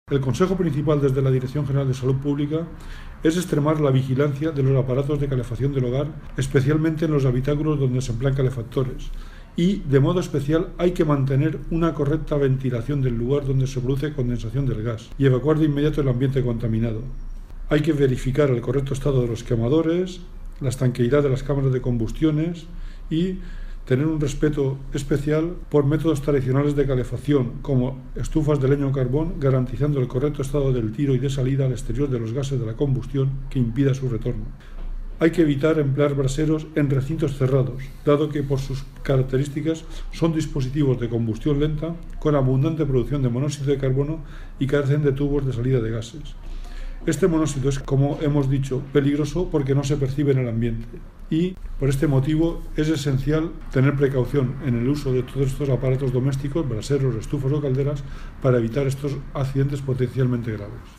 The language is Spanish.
El consejo principal desde la Dirección General de Salud Pública es extremar la vigilancia de los aparatos de calefacción del hogar, especialmente en los habitáculos donde se emplean calefactores. Y, de modo especial, hay que mantener una correcta ventilación del lugar donde se produce condensación del gas y evacuar de inmediato el ambiente contaminado. Hay que verificar el correcto estado de los quemadores, la estanqueidad de las cámaras de combustiones y tener un respeto especial por métodos tradicionales de calefacción, como estufas de leña o carbón, garantizando el correcto estado del tiro y de salida al exterior de los gases de la combustión que impida su retorno. Hay que evitar emplear braseros en recintos cerrados, dado que por sus características son dispositivos de combustión lenta con abundante producción de monóxido de carbono y carecen de tubos de salida de gases. Este monóxido es, como hemos dicho, peligroso porque no se percibe en el ambiente y, por este motivo, es esencial tener precaución en el uso de todos estos aparatos domésticos, braseros, estufas o calderas, para evitar estos accidentes potencialmente graves.